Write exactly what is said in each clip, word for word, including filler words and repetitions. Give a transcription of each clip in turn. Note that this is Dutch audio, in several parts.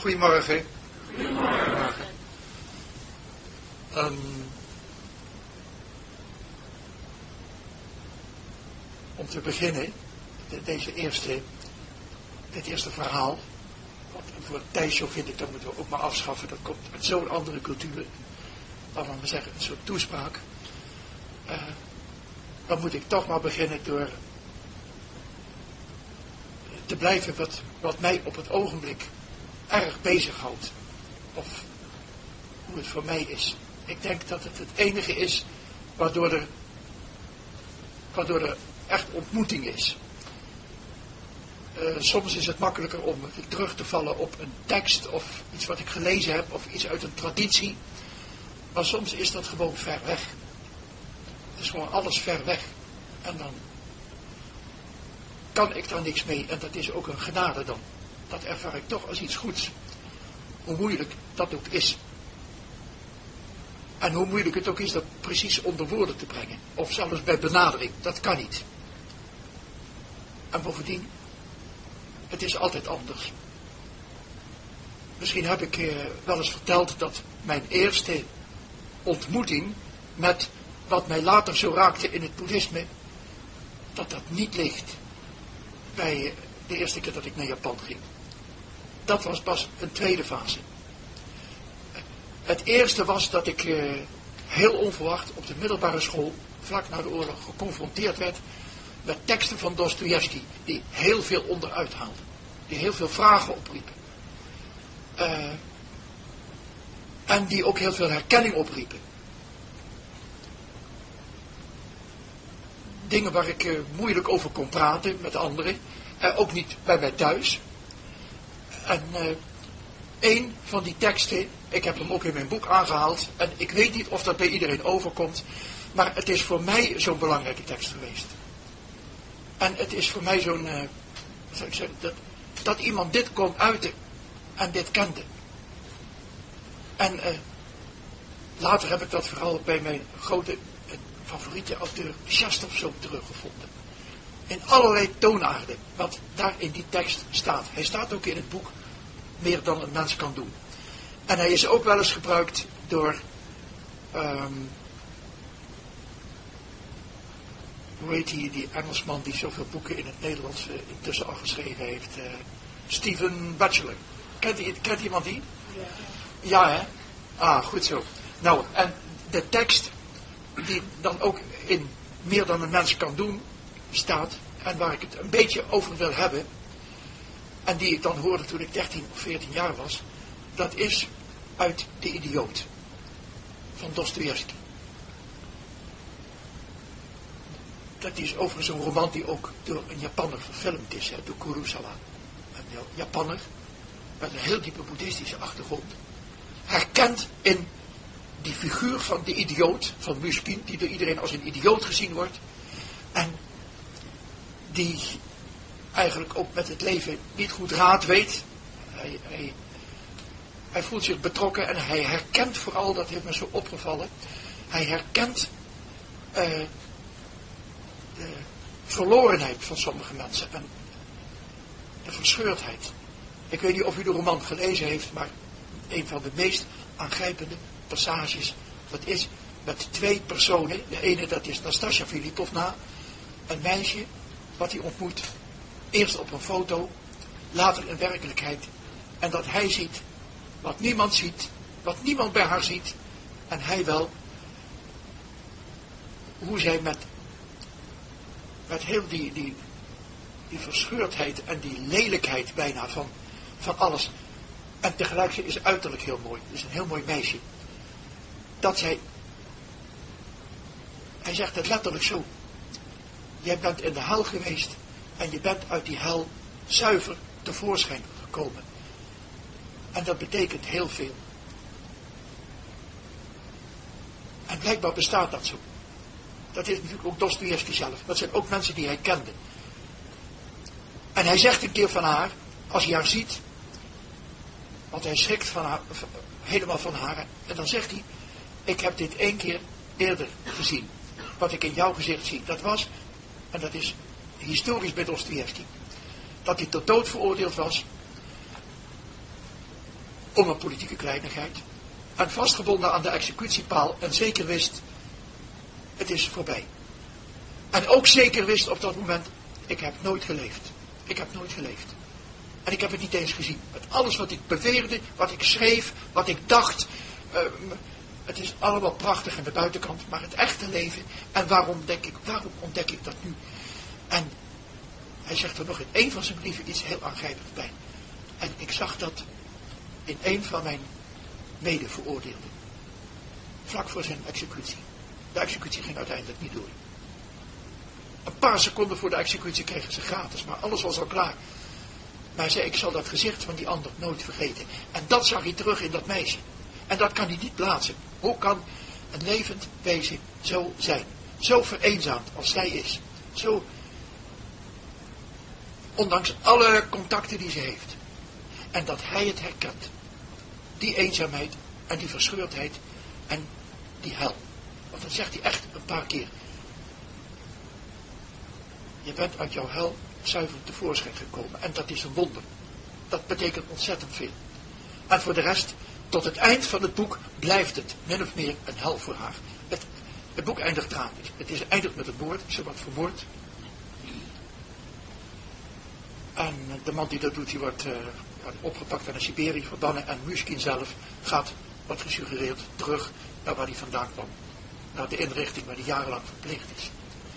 Goedemorgen. Goedemorgen. Um, om te beginnen, de, deze eerste, dit eerste verhaal, want voor Thijsjo vind ik, dat moeten we ook maar afschaffen, dat komt uit zo'n andere cultuur, laten we zeggen, een soort toespraak. Uh, dan moet ik toch maar beginnen door te blijven wat, wat mij op het ogenblik erg bezighoudt. Of hoe het voor mij is. Ik denk dat het het enige is waardoor er, waardoor er echt ontmoeting is. Uh, soms is het makkelijker om terug te vallen op een tekst of iets wat ik gelezen heb of iets uit een traditie. Maar soms is dat gewoon ver weg. Het is gewoon alles ver weg. En dan kan ik daar niks mee. En dat is ook een genade dan. Dat ervaar ik toch als iets goeds. Hoe moeilijk dat ook is. En hoe moeilijk het ook is dat precies onder woorden te brengen. Of zelfs bij benadering. Dat kan niet. En bovendien, het is altijd anders. Misschien heb ik eh, wel eens verteld dat mijn eerste ontmoeting met wat mij later zo raakte in het boeddhisme, dat dat niet ligt bij de eerste keer dat ik naar Japan ging. Dat was pas een tweede fase. Het eerste was dat ik eh, heel onverwacht op de middelbare school, vlak na de oorlog, geconfronteerd werd met teksten van Dostojevski, die heel veel onderuit haalden. Die heel veel vragen opriepen. Uh, en die ook heel veel herkenning opriepen. Dingen waar ik uh, moeilijk over kon praten met anderen. Uh, ook niet bij mij thuis. En uh, een van die teksten, ik heb hem ook in mijn boek aangehaald. En ik weet niet of dat bij iedereen overkomt. Maar het is voor mij zo'n belangrijke tekst geweest. En het is voor mij zo'n, uh, wat zou ik zeggen, dat, dat iemand dit kon uiten en dit kende. En uh, later heb ik dat vooral bij mijn grote uh, favoriete auteur Shastov teruggevonden. In allerlei toonaarden, wat daar in die tekst staat. Hij staat ook in het boek Meer dan een mens kan doen. En hij is ook wel eens gebruikt door, um, hoe heet die, die Engelsman die zoveel boeken in het Nederlands uh, intussen al geschreven heeft, uh, Stephen Batchelor. Kent, die, kent iemand die? Ja. Ja, hè? Ah, goed zo. Nou, en de tekst die dan ook in Meer dan een mens kan doen staat, en waar ik het een beetje over wil hebben, en die ik dan hoorde toen ik dertien of veertien jaar was, dat is uit De Idioot van Dostojevski. Dat is overigens een roman die ook door een Japanner verfilmd is, hè, door Kurosawa. Een Japanner met een heel diepe boeddhistische achtergrond, herkent in die figuur van de idioot, van Muskin, die door iedereen als een idioot gezien wordt, en die eigenlijk ook met het leven niet goed raad weet. Hij, hij, hij voelt zich betrokken en hij herkent vooral, dat heeft me zo opgevallen, hij herkent uh, de verlorenheid van sommige mensen en de verscheurdheid. Ik weet niet of u de roman gelezen heeft, maar een van de meest aangrijpende passages, dat is met twee personen. De ene, dat is Nastasja Filipovna, een meisje wat hij ontmoet, eerst op een foto, later in werkelijkheid, en dat hij ziet wat niemand ziet, wat niemand bij haar ziet, en hij wel, hoe zij met, met heel die, die, die verscheurdheid en die lelijkheid bijna van, van alles, en tegelijk ze is uiterlijk heel mooi, is een heel mooi meisje, dat zij, hij zegt het letterlijk zo, jij bent in de hel geweest en je bent uit die hel zuiver tevoorschijn gekomen. En dat betekent heel veel. En blijkbaar bestaat dat zo. Dat is natuurlijk ook Dostojevski zelf. Dat zijn ook mensen die hij kende. En hij zegt een keer van haar, als hij haar ziet, want hij schrikt van haar, helemaal van haar, en dan zegt hij, ik heb dit één keer eerder gezien. Wat ik in jouw gezicht zie, dat was, en dat is historisch bij Dostojevski, dat hij tot dood veroordeeld was om een politieke kleinigheid. En vastgebonden aan de executiepaal en zeker wist, het is voorbij. En ook zeker wist op dat moment, ik heb nooit geleefd. Ik heb nooit geleefd. En ik heb het niet eens gezien. Met alles wat ik beweerde, wat ik schreef, wat ik dacht. Uh, het is allemaal prachtig aan de buitenkant, maar het echte leven. En waarom denk ik, waarom ontdek ik dat nu? En hij zegt er nog in een van zijn brieven iets heel aangrijpends bij. En ik zag dat in een van mijn medeveroordeelden. Vlak voor zijn executie. De executie ging uiteindelijk niet door. Een paar seconden voor de executie kregen ze gratis, maar alles was al klaar. Maar hij zei, ik zal dat gezicht van die ander nooit vergeten. En dat zag hij terug in dat meisje. En dat kan hij niet plaatsen. Hoe kan een levend wezen zo zijn? Zo vereenzaamd als zij is. Zo, ondanks alle contacten die ze heeft. En dat hij het herkent. Die eenzaamheid en die verscheurdheid en die hel. Want dat zegt hij echt een paar keer. Je bent uit jouw hel zuiver tevoorschijn gekomen. En dat is een wonder. Dat betekent ontzettend veel. En voor de rest, tot het eind van het boek blijft het min of meer een hel voor haar. Het, het boek eindigt tragisch. Het is, eindigt met een moord. Ze wordt vermoord. En de man die dat doet, die wordt uh, opgepakt en naar Siberië verbannen. En Mushkin zelf gaat, wat gesuggereerd, terug naar waar hij vandaan kwam. Naar de inrichting waar hij jarenlang verpleegd is.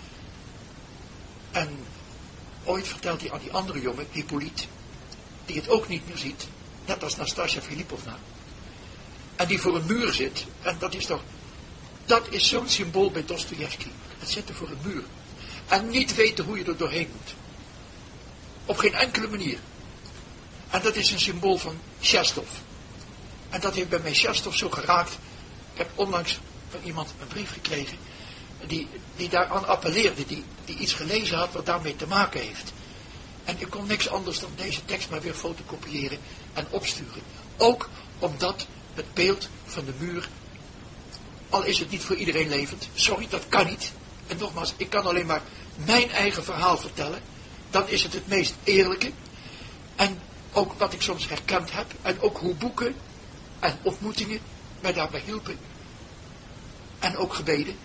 En ooit vertelt hij aan die andere jongen, Hippolyte, die het ook niet meer ziet, net als Nastasja Filipovna, en die voor een muur zit, en dat is toch, dat is zo'n symbool bij Dostojevski, het zitten voor een muur, en niet weten hoe je er doorheen moet, op geen enkele manier, en dat is een symbool van Chestov, en dat heeft bij mij Chestov zo geraakt. Ik heb onlangs van iemand een brief gekregen, die, die daaraan appelleerde, die, die iets gelezen had wat daarmee te maken heeft. En ik kon niks anders dan deze tekst maar weer fotocopiëren en opsturen. Ook omdat het beeld van de muur, al is het niet voor iedereen levend, sorry, dat kan niet. En nogmaals, ik kan alleen maar mijn eigen verhaal vertellen. Dan is het het meest eerlijke. En ook wat ik soms herkend heb. En ook hoe boeken en ontmoetingen mij daarbij hielpen. En ook gebeden.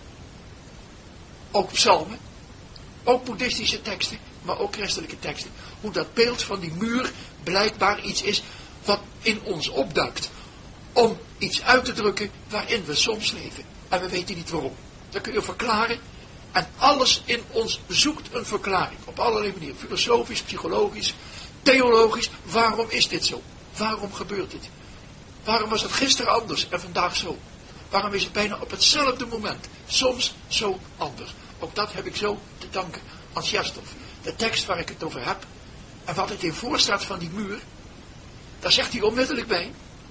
Ook psalmen, ook boeddhistische teksten, maar ook christelijke teksten. Hoe dat beeld van die muur blijkbaar iets is wat in ons opduikt. Om iets uit te drukken waarin we soms leven. En we weten niet waarom. Dat kun je verklaren. En alles in ons zoekt een verklaring. Op allerlei manieren. Filosofisch, psychologisch, theologisch. Waarom is dit zo? Waarom gebeurt dit? Waarom was het gisteren anders en vandaag zo? Waarom is het bijna op hetzelfde moment soms zo anders? Ook dat heb ik zo te danken aan Chestov. De tekst waar ik het over heb. En wat het in voorstaat van die muur. Daar zegt hij onmiddellijk bij.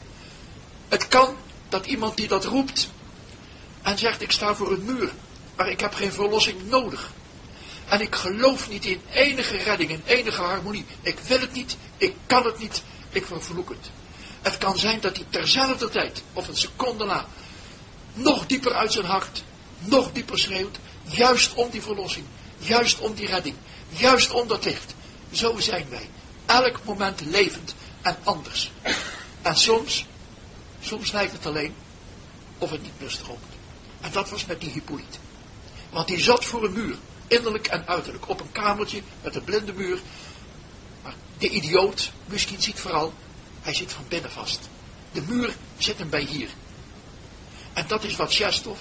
Het kan dat iemand die dat roept. En zegt ik sta voor een muur. Maar ik heb geen verlossing nodig. En ik geloof niet in enige redding. In enige harmonie. Ik wil het niet. Ik kan het niet. Ik vervloek het. Het kan zijn dat hij terzelfde tijd. Of een seconde na. Nog dieper uit zijn hart. Nog dieper schreeuwt. Juist om die verlossing. Juist om die redding. Juist om dat licht. Zo zijn wij. Elk moment levend en anders. En soms. Soms lijkt het alleen. Of het niet meer stroomt. En dat was met die Hippolyte. Want die zat voor een muur. Innerlijk en uiterlijk. Op een kamertje met een blinde muur. Maar de idioot. Misschien ziet vooral. Hij zit van binnen vast. De muur zit hem bij hier. En dat is wat Chestov,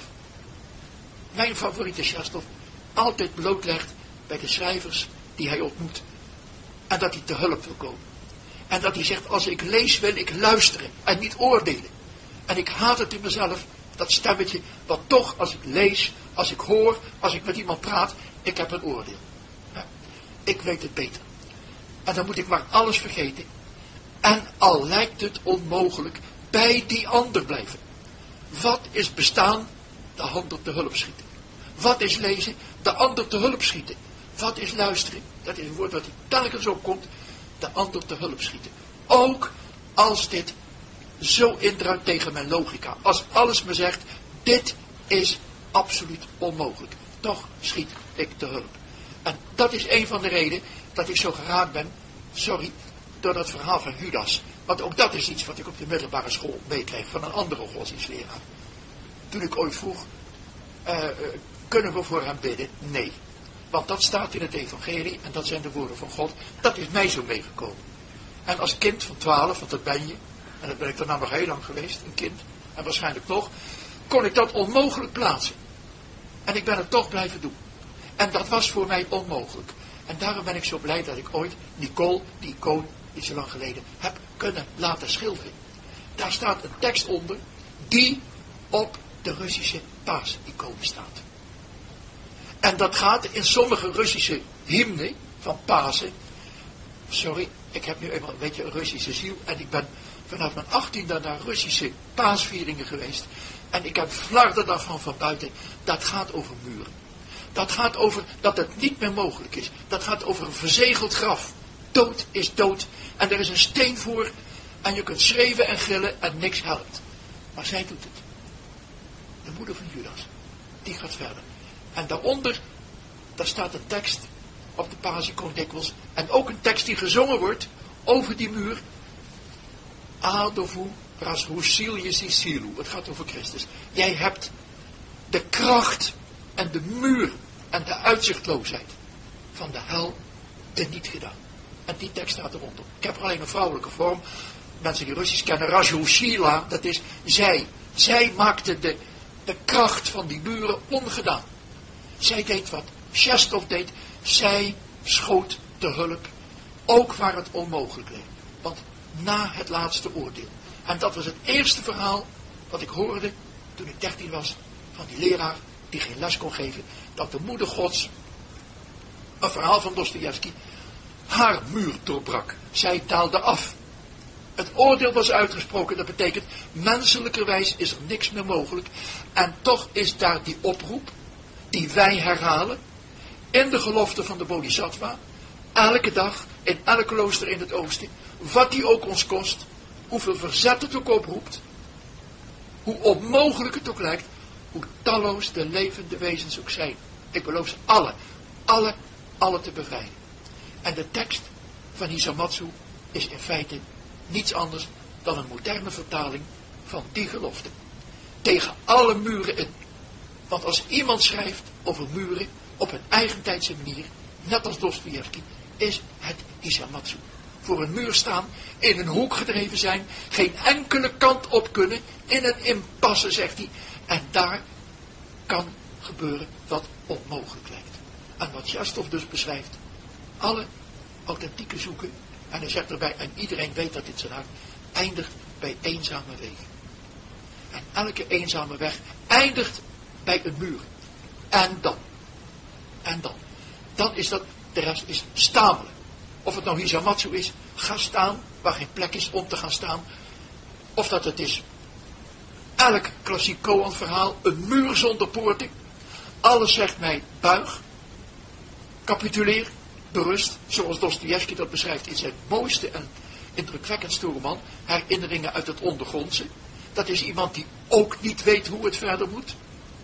mijn favoriete Chestov, altijd blootlegt bij de schrijvers die hij ontmoet. En dat hij te hulp wil komen. En dat hij zegt, als ik lees wil ik luisteren en niet oordelen. En ik haat het in mezelf, dat stemmetje, wat toch als ik lees, als ik hoor, als ik met iemand praat, ik heb een oordeel. Ja, ik weet het beter. En dan moet ik maar alles vergeten. En al lijkt het onmogelijk, bij die ander blijven. Wat is bestaan? De ander te hulp schieten. Wat is lezen? De ander te hulp schieten. Wat is luisteren? Dat is een woord wat telkens opkomt. De ander te hulp schieten. Ook als dit zo indruikt tegen mijn logica. Als alles me zegt, dit is absoluut onmogelijk. Toch schiet ik te hulp. En dat is een van de redenen dat ik zo geraakt ben, sorry, door dat verhaal van Judas. Want ook dat is iets wat ik op de middelbare school meekreeg van een andere godsdienstleraar. Toen ik ooit vroeg, uh, uh, kunnen we voor hem bidden? Nee. Want dat staat in het evangelie en dat zijn de woorden van God. Dat is mij zo meegekomen. En als kind van twaalf, want dat ben je, en dat ben ik daarna nog heel lang geweest, een kind, en waarschijnlijk nog, kon ik dat onmogelijk plaatsen. En ik ben het toch blijven doen. En dat was voor mij onmogelijk. En daarom ben ik zo blij dat ik ooit Nicole, die icoon, niet zo lang geleden, heb kunnen laten schilderen. Daar staat een tekst onder, die op de Russische paasicoon staat. En dat gaat in sommige Russische hymnen van Pasen. Sorry, ik heb nu eenmaal een beetje een Russische ziel. En ik ben vanaf mijn achttiende naar Russische paasvieringen geweest. En ik heb flarden daarvan van buiten. Dat gaat over muren. Dat gaat over dat het niet meer mogelijk is. Dat gaat over een verzegeld graf. Dood is dood. En er is een steen voor. En je kunt schreeuwen en gillen en niks helpt. Maar zij doet het. De moeder van Judas. Die gaat verder. En daaronder, daar staat een tekst op de paasicoon dikwijls. En ook een tekst die gezongen wordt over die muur. Adovu rasrusilje silu. Het gaat over Christus. Jij hebt de kracht en de muur en de uitzichtloosheid van de hel teniet gedaan. En die tekst staat eronder. Ik heb er alleen een vrouwelijke vorm. Mensen die Russisch kennen, Razhushila, dat is zij. Zij maakte de, de kracht van die muren ongedaan. Zij deed wat Shestov deed. Zij schoot de hulp. Ook waar het onmogelijk leek. Want na het laatste oordeel. En dat was het eerste verhaal wat ik hoorde toen ik dertien was. Van die leraar die geen les kon geven. Dat de moeder Gods, een verhaal van Dostojevski, haar muur doorbrak. Zij daalde af. Het oordeel was uitgesproken. Dat betekent, menselijkerwijs is er niks meer mogelijk. En toch is daar die oproep, die wij herhalen, in de gelofte van de Bodhisattva, elke dag, in elk klooster in het oosten, wat die ook ons kost, hoeveel verzet het ook oproept, hoe onmogelijk het ook lijkt, hoe talloos de levende wezens ook zijn. Ik beloof ze alle, alle, alle te bevrijden. En de tekst van Hisamatsu is in feite niets anders dan een moderne vertaling van die gelofte. Tegen alle muren in. Want als iemand schrijft over muren op een eigentijdse manier, net als Dostojevski, is het Hisamatsu. Voor een muur staan, in een hoek gedreven zijn, geen enkele kant op kunnen, in een impasse, zegt hij. En daar kan gebeuren wat onmogelijk lijkt. En wat Shestov dus beschrijft, alle authentieke zoeken, en hij zegt erbij, en iedereen weet dat dit zijn hart, eindigt bij eenzame wegen. En elke eenzame weg eindigt bij een muur. En dan. En dan. Dan is dat, de rest is stamelen. Of het nou Hisamatsu is, ga staan, waar geen plek is om te gaan staan. Of dat het is, elk klassiek koan verhaal, een muur zonder poorten. Alles zegt mij, buig, capituleer, berust, zoals Dostojevski dat beschrijft in zijn mooiste en indrukwekkendste roman, Herinneringen uit het ondergrondse. Dat is iemand die ook niet weet hoe het verder moet.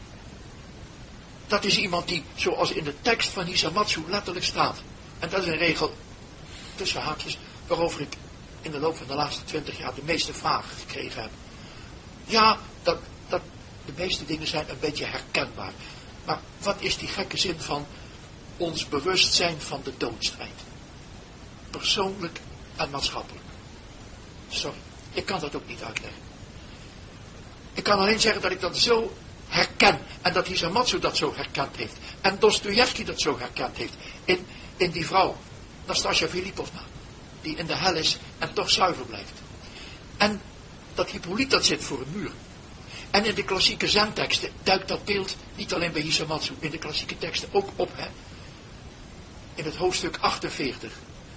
Dat is iemand die, zoals in de tekst van Hisamatsu letterlijk staat. En dat is een regel, tussen haakjes, waarover ik in de loop van de laatste twintig jaar de meeste vragen gekregen heb. Ja, dat, dat, de meeste dingen zijn een beetje herkenbaar. Maar wat is die gekke zin van ons bewustzijn van de doodstrijd? Persoonlijk en maatschappelijk. Sorry, ik kan dat ook niet uitleggen. Ik kan alleen zeggen dat ik dat zo herken. En dat Hisamatsu dat zo herkend heeft. En Dostojevski dat zo herkend heeft. In, in die vrouw, Nastasja Filipovna. Die in de hel is en toch zuiver blijft. En dat Hippolyte dat zit voor een muur. En in de klassieke zenteksten duikt dat beeld niet alleen bij Hisamatsu. In de klassieke teksten ook op. Hè? In het hoofdstuk achtenveertig.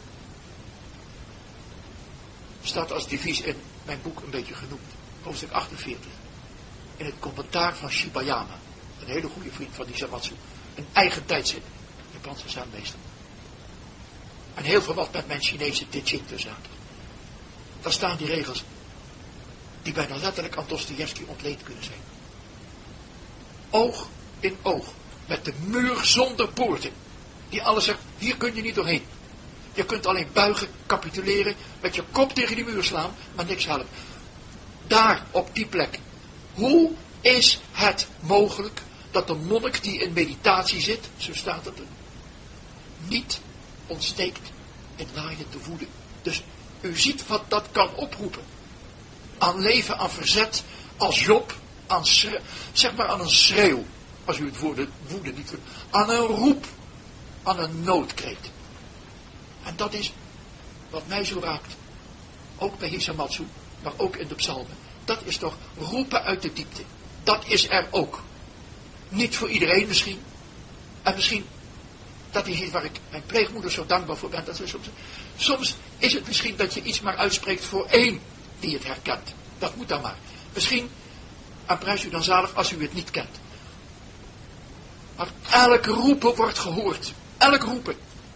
Staat als devies in mijn boek een beetje genoemd. Hoofdstuk achtenveertig. In het commentaar van Shibayama. Een hele goede vriend van Hisamatsu. Een eigen tijdsin. Japanse zenmeester. En heel veel wat met mijn Chinese teaching te zaken. Daar staan die regels. Die bijna letterlijk aan Dostojevski ontleend kunnen zijn. Oog in oog. Met de muur zonder poorten. Die alles zegt, hier kun je niet doorheen. Je kunt alleen buigen, capituleren, met je kop tegen die muur slaan, maar niks helpt. Daar, op die plek. Hoe is het mogelijk dat de monnik die in meditatie zit, zo staat het er, niet ontsteekt in laaiende woede? Dus u ziet wat dat kan oproepen. Aan leven, aan verzet, als Job, aan schreeuw, zeg maar aan een schreeuw, als u het woord woede niet kunt, aan een roep, aan een noodkreet. En dat is wat mij zo raakt, ook bij Hisamatsu, maar ook in de psalmen. Dat is toch roepen uit de diepte. Dat is er ook. Niet voor iedereen misschien. En misschien, dat is iets waar ik mijn pleegmoeder zo dankbaar voor ben. Dat ze soms, soms is het misschien dat je iets maar uitspreekt voor één die het herkent. Dat moet dan maar. Misschien, en prijs u dan zalig als u het niet kent. Maar elk roepen wordt gehoord. Elk roepen.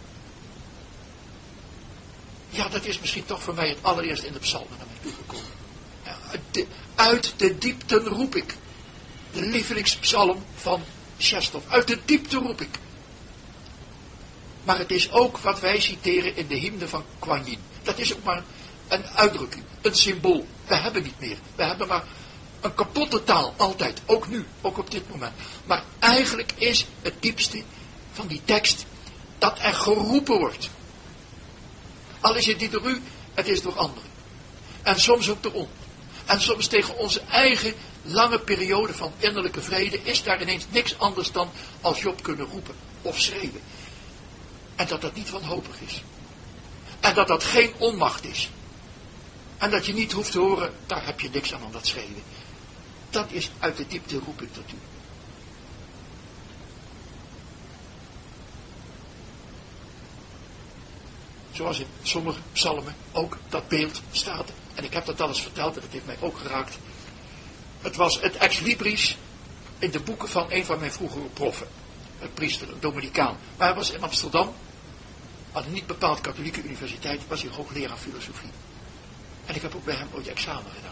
Ja, dat is misschien toch voor mij het allereerst in de psalmen naar mij toegekomen. Ja, de, uit de diepten roep ik. De lievelingspsalm van Chestov. Uit de diepte roep ik. Maar het is ook wat wij citeren in de hymne van Kuan Yin. Dat is ook maar een uitdrukking, een symbool. We hebben niet meer. We hebben maar een kapotte taal, altijd. Ook nu, ook op dit moment. Maar eigenlijk is het diepste van die tekst dat er geroepen wordt. Al is het niet door u, het is door anderen. En soms ook door ons. En soms tegen onze eigen lange periode van innerlijke vrede is daar ineens niks anders dan als Job kunnen roepen of schreeuwen. En dat dat niet wanhopig is. En dat dat geen onmacht is. En dat je niet hoeft te horen, daar heb je niks aan aan dat schreeuwen. Dat is uit de diepte roep ik tot u. Zoals in sommige psalmen ook dat beeld staat. En ik heb dat al eens verteld en dat heeft mij ook geraakt. Het was het ex libris in de boeken van een van mijn vroegere proffen. Een priester, een Dominicaan. Maar hij was in Amsterdam, aan een niet bepaald katholieke universiteit, was hij hoogleraar filosofie. En ik heb ook bij hem ooit examen gedaan.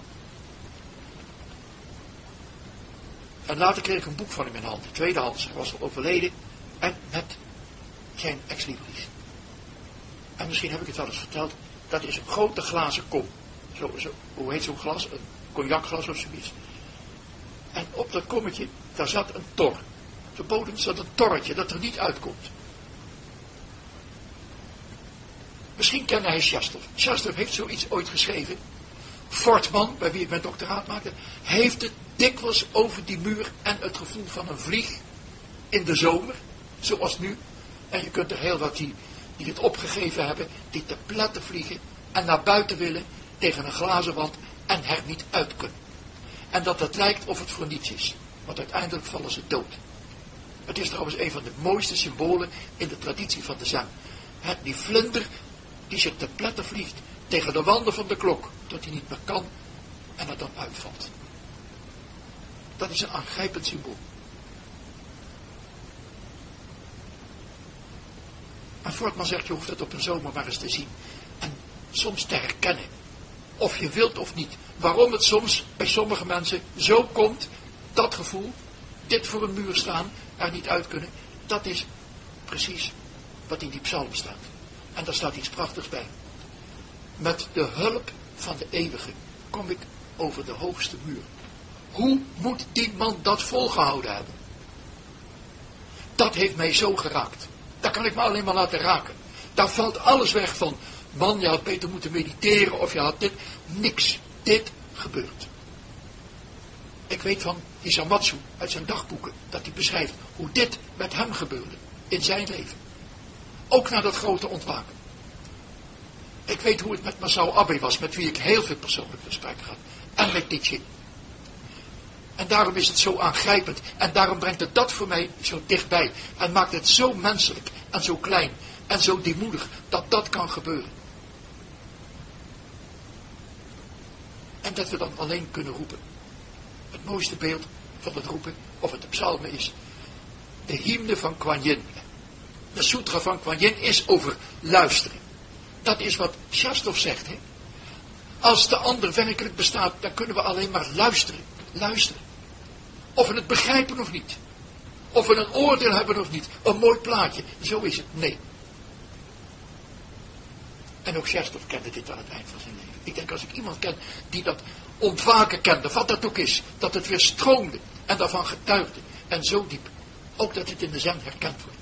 En later kreeg ik een boek van hem in handen, tweedehands. Hij was al overleden en met zijn ex libris. En misschien heb ik het wel eens verteld, dat is een grote glazen kom. Zo, zo, hoe heet zo'n glas? Een cognacglas of zoiets. En op dat kommetje, daar zat een tor. Op de bodem zat een torretje dat er niet uitkomt. Misschien kende hij Chestov. Chestov heeft zoiets ooit geschreven. Fortman, bij wie ik mijn doctoraat maakte, heeft het dikwijls over die muur en het gevoel van een vlieg in de zomer, zoals nu. En je kunt er heel wat die, die het opgegeven hebben, die te pletten vliegen en naar buiten willen tegen een glazen wand en er niet uit kunnen. En dat het lijkt of het voor niets is, want uiteindelijk vallen ze dood. Het is trouwens een van de mooiste symbolen in de traditie van de zen. Het, die vlinder die zich te pletten vliegt tegen de wanden van de klok, tot hij niet meer kan en er dan uitvalt. Dat is een aangrijpend symbool. En Fortman zegt, je hoeft het op een zomer maar eens te zien. En soms te herkennen. Of je wilt of niet. Waarom het soms bij sommige mensen zo komt, dat gevoel, dit voor een muur staan, er niet uit kunnen. Dat is precies wat in die psalm staat. En daar staat iets prachtigs bij. Met de hulp van de eeuwige kom ik over de hoogste muur. Hoe moet die man dat volgehouden hebben? Dat heeft mij zo geraakt. Daar kan ik me alleen maar laten raken. Daar valt alles weg van, man, je had beter moeten mediteren of je had dit. Niks. Dit gebeurt. Ik weet van Hisamatsu uit zijn dagboeken dat hij beschrijft hoe dit met hem gebeurde in zijn leven. Ook na dat grote ontwaken. Ik weet hoe het met Masao Abe was, met wie ik heel veel persoonlijk gesprekken had. En met Tichin. En daarom is het zo aangrijpend. En daarom brengt het dat voor mij zo dichtbij. En maakt het zo menselijk en zo klein en zo deemoedig dat dat kan gebeuren. En dat we dan alleen kunnen roepen. Het mooiste beeld van het roepen, of het de psalmen is, de hymne van Kuan Yin. De sutra van Kuan Yin is over luisteren. Dat is wat Chestov zegt. Hè? Als de ander werkelijk bestaat, dan kunnen we alleen maar luisteren. Luisteren. Of we het begrijpen of niet. Of we een oordeel hebben of niet. Een mooi plaatje. Zo is het. Nee. En ook Chestov kende dit aan het eind van zijn leven. Ik denk, als ik iemand ken die dat ontwaken kende, wat dat ook is, dat het weer stroomde en daarvan getuigde. En zo diep, ook dat het in de zen herkend wordt.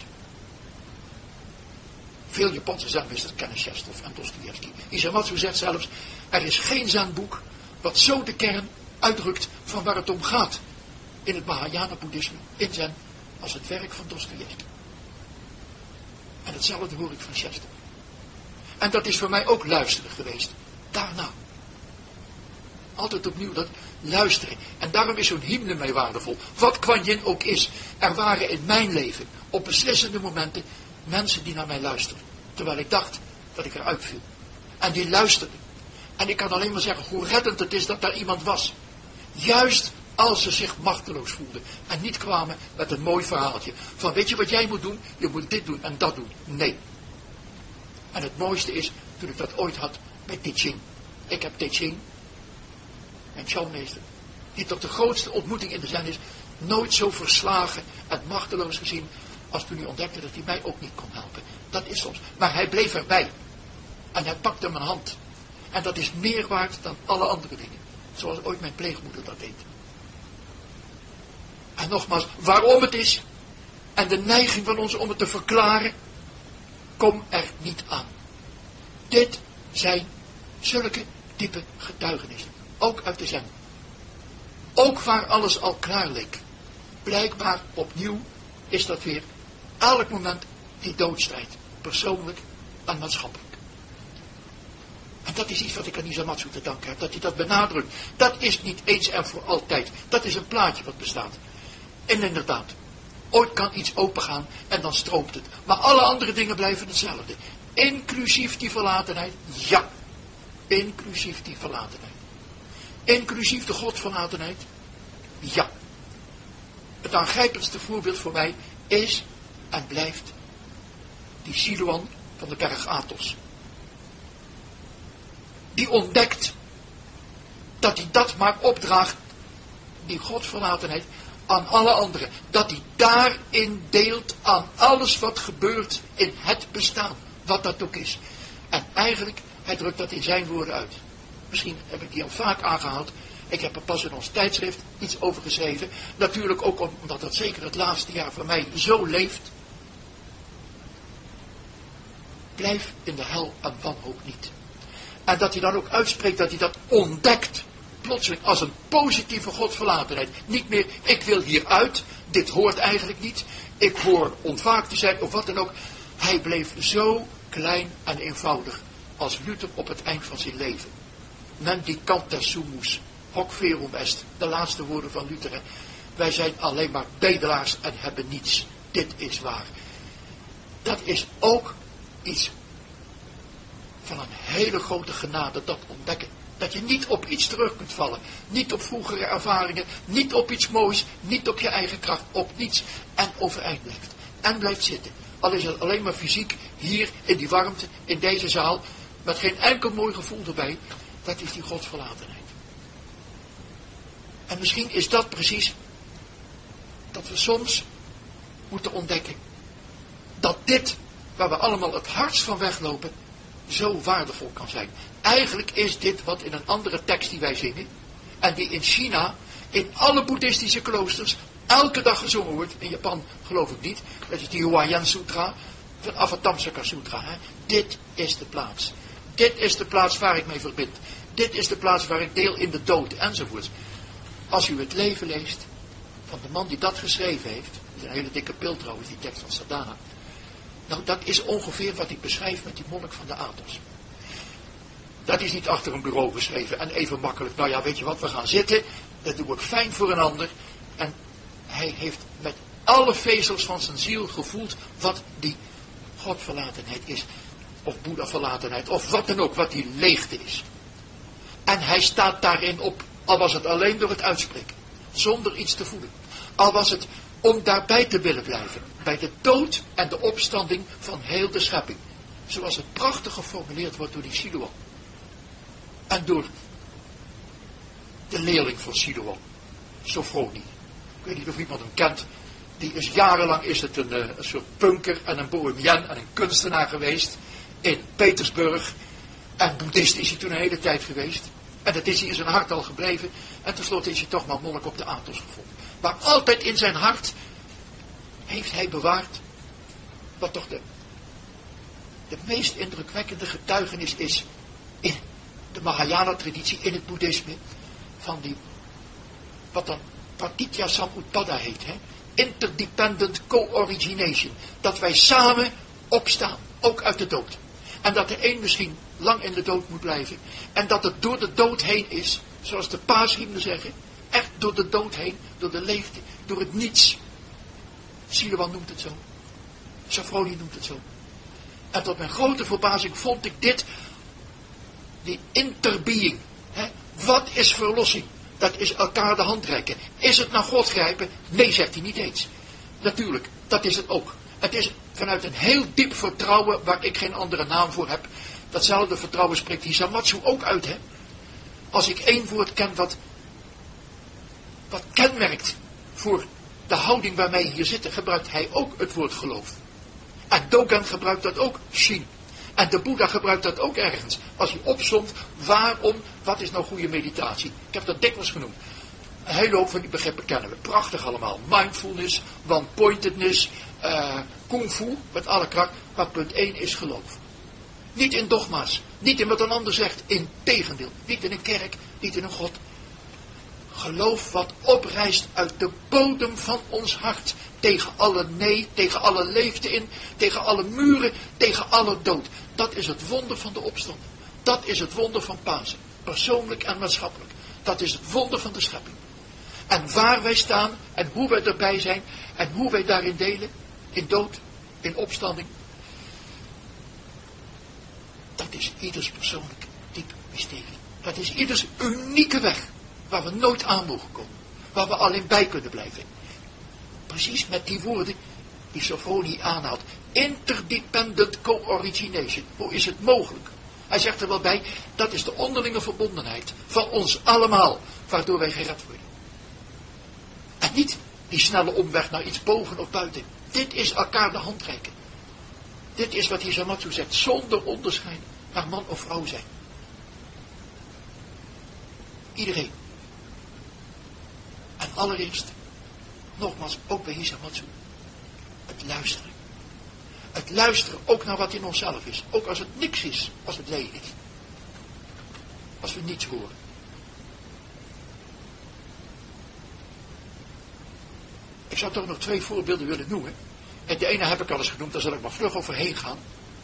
Veel Japanse zenmeesters kennen Chestov en Dostojevski. Isamatsu zegt zelfs, er is geen zenboek wat zo de kern uitdrukt van waar het om gaat in het Mahayana-boeddhisme, in zen, als het werk van Dostojevski. En hetzelfde hoor ik van Chestov. En dat is voor mij ook luisteren geweest. Daarna. Altijd opnieuw dat luisteren. En daarom is zo'n hymne mij waardevol. Wat Kuan Yin ook is. Er waren in mijn leven, op beslissende momenten, mensen die naar mij luisterden. Terwijl ik dacht dat ik eruit viel. En die luisterden. En ik kan alleen maar zeggen hoe reddend het is dat daar iemand was. Juist als ze zich machteloos voelden. En niet kwamen met een mooi verhaaltje. Van weet je wat jij moet doen? Je moet dit doen en dat doen. Nee. En het mooiste is, toen ik dat ooit had bij Te Ching. Ik heb Te Ching, mijn Chan-meester, die toch de grootste ontmoeting in de zen is, nooit zo verslagen en machteloos gezien, als toen hij ontdekte dat hij mij ook niet kon helpen. Dat is soms. Maar hij bleef erbij. En hij pakte mijn hand. En dat is meer waard dan alle andere dingen. Zoals ooit mijn pleegmoeder dat deed. En nogmaals, waarom het is, en de neiging van ons om het te verklaren, kom er niet aan. Dit zijn zulke diepe getuigenissen. Ook uit de zen. Ook waar alles al klaar leek. Blijkbaar opnieuw is dat weer elk moment die doodstrijd. Persoonlijk en maatschappelijk. En dat is iets wat ik aan Isamatsu te danken heb. Dat hij dat benadrukt. Dat is niet eens en voor altijd. Dat is een plaatje wat bestaat. En inderdaad. Ooit kan iets opengaan en dan stroomt het. Maar alle andere dingen blijven hetzelfde. Inclusief die verlatenheid. Ja. Inclusief die verlatenheid. Inclusief de godverlatenheid. Ja. Het aangrijpendste voorbeeld voor mij is en blijft die Siluan van de berg Athos. Die ontdekt dat hij dat maar opdraagt, die godverlatenheid, aan alle anderen. Dat hij daarin deelt aan alles wat gebeurt in het bestaan. Wat dat ook is. En eigenlijk, hij drukt dat in zijn woorden uit. Misschien heb ik die al vaak aangehaald. Ik heb er pas in ons tijdschrift iets over geschreven. Natuurlijk ook omdat dat zeker het laatste jaar van mij zo leeft. Blijf in de hel en wanhoop niet. En dat hij dan ook uitspreekt dat hij dat ontdekt. Plotseling als een positieve godverlatenheid. Niet meer, ik wil hieruit. Dit hoort eigenlijk niet. Ik hoor ontwaakt te zijn of wat dan ook. Hij bleef zo klein en eenvoudig als Luther op het eind van zijn leven. Mendicanta sumus, hoc verum est. De laatste woorden van Luther. Hè. Wij zijn alleen maar bedelaars en hebben niets. Dit is waar. Dat is ook iets van een hele grote genade, dat ontdekken. Dat je niet op iets terug kunt vallen. Niet op vroegere ervaringen. Niet op iets moois. Niet op je eigen kracht. Op niets. En overeind blijft. En blijft zitten. Al is het alleen maar fysiek. Hier in die warmte. In deze zaal. Met geen enkel mooi gevoel erbij. Dat is die godsverlatenheid. En misschien is dat precies. Dat we soms moeten ontdekken. Dat dit. Waar we allemaal het hardst van weglopen. Zo waardevol kan zijn. Eigenlijk is dit wat in een andere tekst die wij zingen. En die in China, in alle boeddhistische kloosters, elke dag gezongen wordt. In Japan geloof ik niet. Dat is die Huayan Sutra. Van Avatamsaka Sutra. Hè. Dit is de plaats. Dit is de plaats waar ik mee verbind. Dit is de plaats waar ik deel in de dood. Enzovoort. Als u het leven leest. Van de man die dat geschreven heeft. Dat is een hele dikke pil trouwens. Die tekst van Sadhana. Nou, dat is ongeveer wat ik beschrijf met die monnik van de Athos. Dat is niet achter een bureau geschreven en even makkelijk. Nou ja, weet je wat, we gaan zitten. Dat doe ik fijn voor een ander. En hij heeft met alle vezels van zijn ziel gevoeld wat die godverlatenheid is. Of Boeddha-verlatenheid. Of wat dan ook, wat die leegte is. En hij staat daarin op. Al was het alleen door het uitspreken. Zonder iets te voelen. Al was het om daarbij te willen blijven. Bij de dood en de opstanding van heel de schepping. Zoals het prachtig geformuleerd wordt door die Siluan. En door de leerling van Siluan. Sophroni. Ik weet niet of iemand hem kent. Die is jarenlang is het een, een soort punker en een bohemien en een kunstenaar geweest. In Petersburg. En boeddhist is hij toen een hele tijd geweest. En dat is hij in zijn hart al gebleven. En tenslotte is hij toch maar monnik op de Athos gevonden. Maar altijd in zijn hart heeft hij bewaard wat toch de, de meest indrukwekkende getuigenis is in de Mahayana-traditie, in het boeddhisme, van die, wat dan Pratitya Samutpada heet, hè? Interdependent co-origination. Dat wij samen opstaan, ook uit de dood. En dat de een misschien lang in de dood moet blijven. En dat het door de dood heen is, zoals de paashymnen zeggen, echt door de dood heen, door de leegte, door het niets. Silouan noemt het zo. Safroni noemt het zo. En tot mijn grote verbazing vond ik dit, die interbeing. Hè? Wat is verlossing? Dat is elkaar de hand reiken. Is het naar God grijpen? Nee, zegt hij niet eens. Natuurlijk, dat is het ook. Het is vanuit een heel diep vertrouwen waar ik geen andere naam voor heb. Datzelfde vertrouwen spreekt Hisamatsu ook uit. Hè? Als ik één woord ken wat, wat kenmerkt voor de houding waarmee we hier zitten, gebruikt hij ook het woord geloof. En Dogen gebruikt dat ook, Shin. En de Boeddha gebruikt dat ook ergens. Als hij opsomt, waarom, wat is nou goede meditatie? Ik heb dat dikwijls genoemd. Een hele hoop van die begrippen kennen we. Prachtig allemaal. Mindfulness, one-pointedness, uh, kung fu, met alle kracht. Maar punt één is geloof. Niet in dogma's. Niet in wat een ander zegt. Integendeel. Niet in een kerk. Niet in een God. Geloof wat oprijst uit de bodem van ons hart. Tegen alle nee, tegen alle leegte in. Tegen alle muren, tegen alle dood. Dat is het wonder van de opstanding. Dat is het wonder van Pasen. Persoonlijk en maatschappelijk. Dat is het wonder van de schepping. En waar wij staan en hoe wij erbij zijn en hoe wij daarin delen, in dood, in opstanding, dat is ieders persoonlijk diep mysterie. Dat is ieders unieke weg, waar we nooit aan mogen komen, waar we alleen bij kunnen blijven. Precies met die woorden die Sofroni aanhaalt. Interdependent co-origination. Hoe is het mogelijk? Hij zegt er wel bij, dat is de onderlinge verbondenheid van ons allemaal, waardoor wij gered worden. En niet die snelle omweg naar iets boven of buiten. Dit is elkaar de hand reiken. Dit is wat Hisamatsu zegt, zonder onderscheid naar man of vrouw zijn. Iedereen. En allereerst, nogmaals, ook bij Hisamatsu, het luisteren. Het luisteren ook naar wat in onszelf is. Ook als het niks is, als het leeg is. Als we niets horen. Ik zou toch nog twee voorbeelden willen noemen. En de ene heb ik al eens genoemd, daar zal ik maar vlug overheen gaan.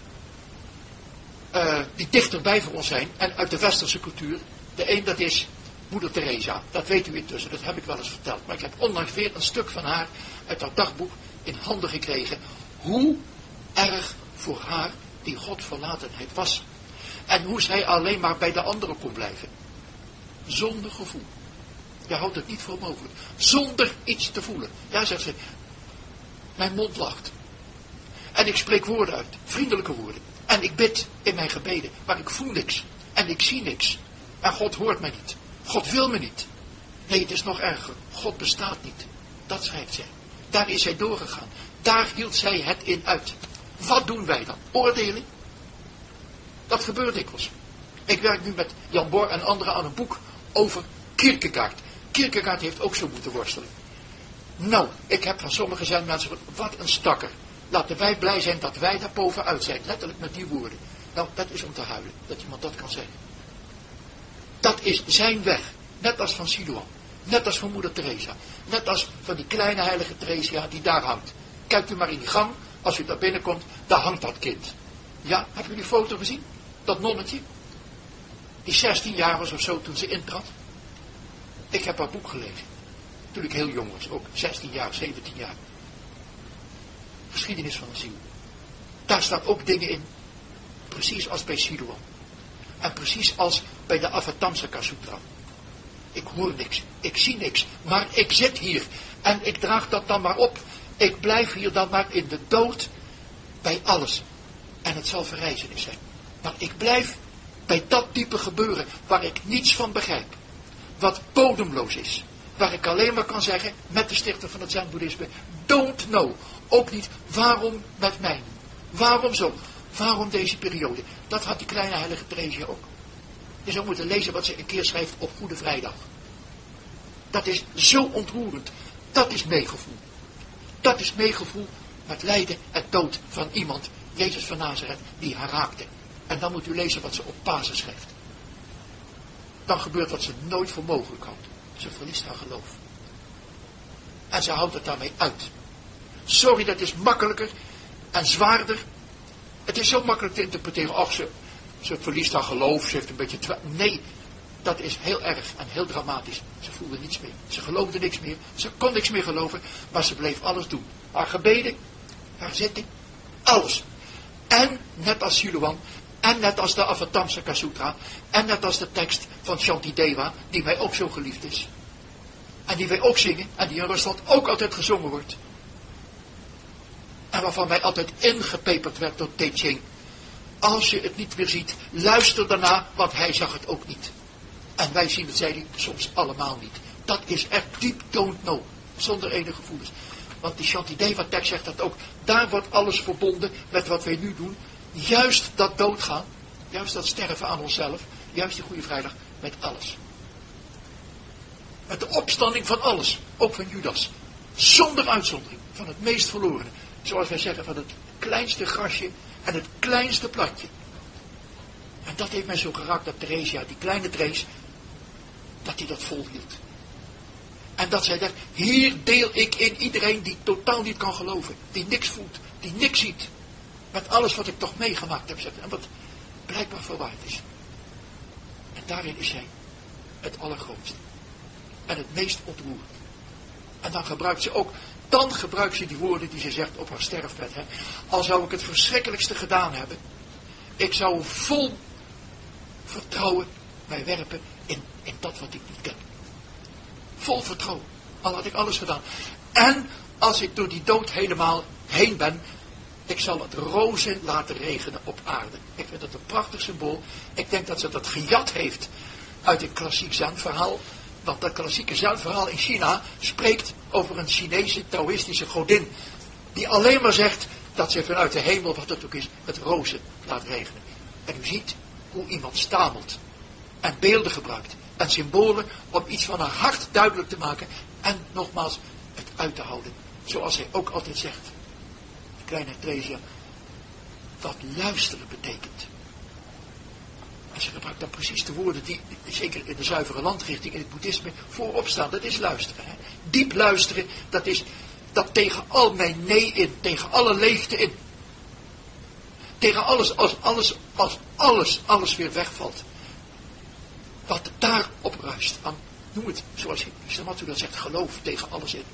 Uh, die dichterbij voor ons zijn en uit de westerse cultuur. De een dat is Moeder Teresa. Dat weet u intussen, dat heb ik wel eens verteld. Maar ik heb onlangs weer een stuk van haar uit haar dagboek in handen gekregen. Hoe erg voor haar die Godverlatenheid was. En hoe zij alleen maar bij de anderen kon blijven. Zonder gevoel. Je houdt het niet voor mogelijk. Zonder iets te voelen. Ja, zegt ze. Mijn mond lacht. En ik spreek woorden uit. Vriendelijke woorden. En ik bid in mijn gebeden. Maar ik voel niks. En ik zie niks. En God hoort mij niet. God wil me niet. Nee, het is nog erger. God bestaat niet. Dat schrijft zij. Daar is zij doorgegaan. Daar hield zij het in uit. Wat doen wij dan? Oordelen? Dat gebeurt dikwijls. Ik werk nu met Jan Bor en anderen aan een boek over Kierkegaard. Kierkegaard heeft ook zo moeten worstelen. Nou, ik heb van sommige zijn mensen, wat een stakker. Laten wij blij zijn dat wij daar bovenuit zijn. Letterlijk met die woorden. Nou, dat is om te huilen. Dat iemand dat kan zeggen. Dat is zijn weg. Net als van Silouan. Net als van moeder Teresa. Net als van die kleine heilige Theresia die daar hangt. Kijkt u maar in die gang. Als u daar binnenkomt, daar hangt dat kind. Ja, hebben u die foto gezien? Dat nonnetje. Die zestien jaar was of zo toen ze intrad. Ik heb haar boek gelezen. Toen ik heel jong was. Ook zestien jaar, zeventien jaar. Geschiedenis van een ziel. Daar staan ook dingen in. Precies als bij Silouan. En precies als bij de Avatamsaka Sutra. Ik hoor niks. Ik zie niks. Maar ik zit hier. En ik draag dat dan maar op. Ik blijf hier dan maar in de dood. Bij alles. En het zal verrijzenis zijn. Maar ik blijf bij dat diepe gebeuren. Waar ik niets van begrijp. Wat bodemloos is. Waar ik alleen maar kan zeggen. Met de stichter van het Zen-boeddhisme. Don't know. Ook niet waarom met mij. Waarom zo. Waarom deze periode? Dat had die kleine heilige Theresia ook. Je zou moeten lezen wat ze een keer schrijft op Goede Vrijdag. Dat is zo ontroerend. Dat is meegevoel. Dat is meegevoel met lijden en dood van iemand, Jezus van Nazareth, die haar raakte. En dan moet u lezen wat ze op Pasen schrijft. Dan gebeurt wat ze nooit voor mogelijk houdt. Ze verliest haar geloof. En ze houdt het daarmee uit. Sorry, dat is makkelijker en zwaarder. Het is zo makkelijk te interpreteren. Ach, ze, ze verliest haar geloof, ze heeft een beetje twa- Nee, dat is heel erg en heel dramatisch. Ze voelde niets meer. Ze geloofde niks meer. Ze kon niks meer geloven, maar ze bleef alles doen. Haar gebeden, haar zitting, alles. En net als Silouan, en net als de Avatamsaka Sutra, en net als de tekst van Shantideva, die mij ook zo geliefd is. En die wij ook zingen, en die in Rusland ook altijd gezongen wordt. En waarvan mij altijd ingepeperd werd door Te Ching. Als je het niet meer ziet, luister daarna, want hij zag het ook niet. En wij zien het, zei hij, soms allemaal niet. Dat is echt diep don't know, zonder enige gevoelens. Want die Shantideva tekst zegt dat ook. Daar wordt alles verbonden met wat wij nu doen. Juist dat doodgaan, juist dat sterven aan onszelf, juist die Goede Vrijdag, met alles. Met de opstanding van alles, ook van Judas. Zonder uitzondering, van het meest verlorene. Zoals wij zeggen, van het kleinste grasje en het kleinste platje. En dat heeft mij zo geraakt dat Theresia, die kleine Theres, dat hij dat volhield. En dat zij dacht, hier deel ik in iedereen die totaal niet kan geloven. Die niks voelt, die niks ziet. Met alles wat ik toch meegemaakt heb. En wat blijkbaar verwaard is. En daarin is zij het allergrootste. En het meest ontroerend. En dan gebruikt ze ook, dan gebruikt ze die woorden die ze zegt op haar sterfbed. Hè. Al zou ik het verschrikkelijkste gedaan hebben. Ik zou vol vertrouwen mij werpen in, in dat wat ik niet ken. Vol vertrouwen. Al had ik alles gedaan. En als ik door die dood helemaal heen ben, ik zal het rozen laten regenen op aarde. Ik vind dat een prachtig symbool. Ik denk dat ze dat gejat heeft uit een klassiek Zen-verhaal. Want dat klassieke Zen-verhaal in China spreekt over een Chinese Taoïstische godin. Die alleen maar zegt dat ze vanuit de hemel, wat het ook is, het rozen laat regenen. En u ziet hoe iemand stamelt. En beelden gebruikt. En symbolen om iets van haar hart duidelijk te maken. En nogmaals het uit te houden. Zoals zij ook altijd zegt. Kleine Theresia. Wat luisteren betekent. En ze gebruikt dan precies de woorden die, zeker in de zuivere landrichting, in het boeddhisme, voorop staan. Dat is luisteren. Hè. Diep luisteren, dat is dat tegen al mijn nee in, tegen alle leegte in. Tegen alles, als alles, als alles, alles weer wegvalt. Wat daar opruist, aan, noem het zoals Samathu dat zegt, geloof tegen alles in.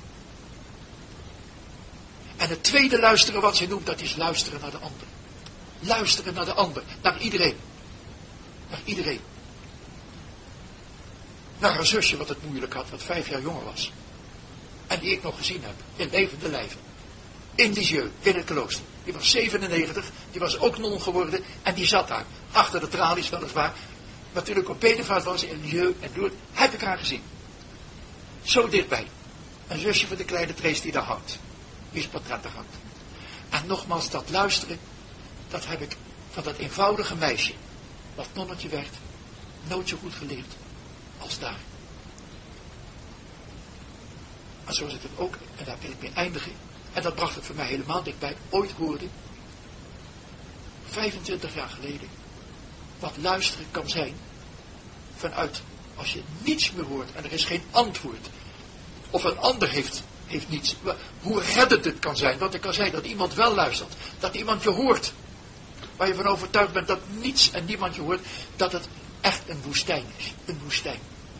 En het tweede luisteren wat zij noemt, dat is luisteren naar de ander. Luisteren naar de ander, naar iedereen. Naar iedereen. Naar haar zusje wat het moeilijk had, wat vijf jaar jonger was. En die ik nog gezien heb, in levende lijven. In Lisieux, in het klooster. Die was zevenennegentig, die was ook non geworden en die zat daar, achter de tralies weliswaar. Natuurlijk op bedevaart was in Lisieux en door, heb ik haar gezien. Zo dichtbij. Een zusje van de kleine Theres die daar hangt. Die is portretten hangt. En nogmaals, dat luisteren, dat heb ik van dat eenvoudige meisje, wat nonnetje werd, nooit zo goed geleerd als daar. En zoals ik het ook, en daar wil ik mee eindigen, en dat bracht het voor mij helemaal dichtbij, ooit hoorde, vijfentwintig jaar geleden, wat luisteren kan zijn, vanuit, als je niets meer hoort en er is geen antwoord, of een ander heeft, heeft niets, hoe reddend het kan zijn, want het kan zijn dat iemand wel luistert, dat iemand je hoort, waar je van overtuigd bent dat niets en niemand je hoort, dat het echt een woestijn is, een woestijn.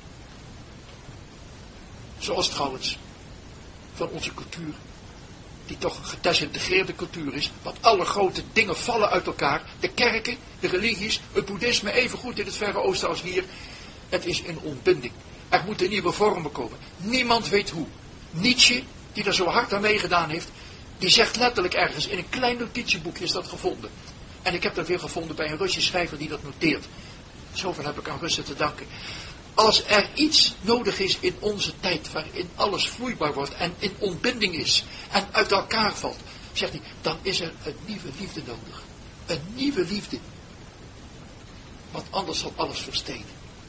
Zoals trouwens van onze cultuur, die toch een gedesintegreerde cultuur is, want alle grote dingen vallen uit elkaar, de kerken, de religies, het boeddhisme, even goed in het Verre Oosten als hier, het is een ontbinding. Er moeten nieuwe vormen komen. Niemand weet hoe. Nietzsche, die er zo hard aan meegedaan heeft, die zegt letterlijk ergens, in een klein notitieboekje is dat gevonden. En ik heb dat weer gevonden bij een Russisch schrijver die dat noteert. Zoveel heb ik aan Russen te danken. Als er iets nodig is in onze tijd waarin alles vloeibaar wordt en in ontbinding is en uit elkaar valt, zegt hij, dan is er een nieuwe liefde nodig. Een nieuwe liefde. Want anders zal alles verstenen.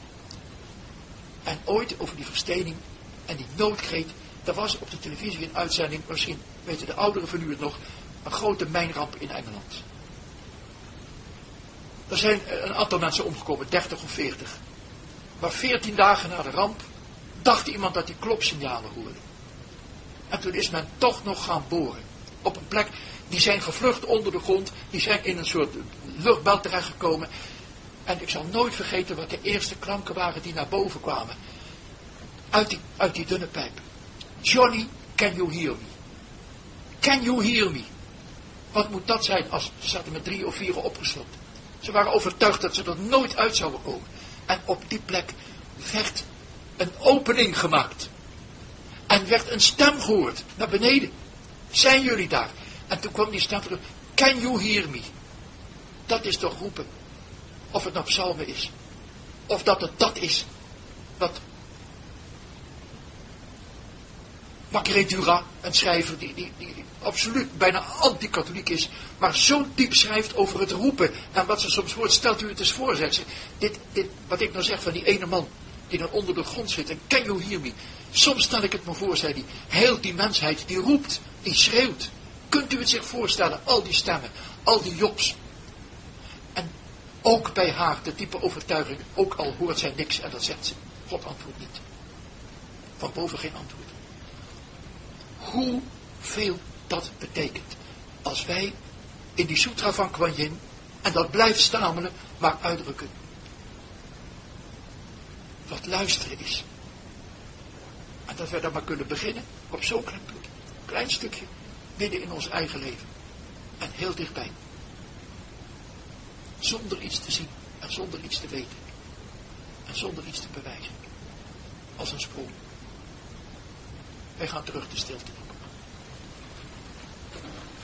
En ooit over die verstening en die noodkreet. Er was op de televisie een uitzending, misschien weten de ouderen van u het nog, een grote mijnramp in Engeland. Er zijn een aantal mensen omgekomen, dertig of veertig. Maar veertien dagen na de ramp dacht iemand dat hij klopsignalen hoorde. En toen is men toch nog gaan boren. Op een plek, die zijn gevlucht onder de grond, die zijn in een soort luchtbel terechtgekomen. En ik zal nooit vergeten wat de eerste klanken waren die naar boven kwamen. Uit die, uit die dunne pijp. Johnny, can you hear me? Can you hear me? Wat moet dat zijn als ze zaten met drie of vier opgesloten. Ze waren overtuigd dat ze er nooit uit zouden komen. En op die plek werd een opening gemaakt. En werd een stem gehoord naar beneden. Zijn jullie daar? En toen kwam die stem terug. Can you hear me? Dat is toch roepen. Of het nou psalmen is. Of dat het dat is. Wat Marguerite Duras, een schrijver die, die, die absoluut bijna anti-katholiek is, maar zo diep schrijft over het roepen. En wat ze soms hoort, stelt u het eens voor, zegt ze. Dit, dit, wat ik nou zeg van die ene man, die dan onder de grond zit, en can you hear me? Soms stel ik het me voor, zei hij, heel die mensheid, die roept, die schreeuwt. Kunt u het zich voorstellen, al die stemmen, al die jobs. En ook bij haar, de diepe overtuiging, ook al hoort zij niks, en dat zegt ze. God antwoordt niet. Van boven geen antwoord. Hoeveel dat betekent. Als wij in die Sutra van Kuan Yin, en dat blijft stamelen, maar uitdrukken. Wat luisteren is. En dat wij dan maar kunnen beginnen op zo'n klein, klein stukje, midden in ons eigen leven. En heel dichtbij. Zonder iets te zien en zonder iets te weten. En zonder iets te bewijzen. Als een sprong. Wij gaan terug de stilte.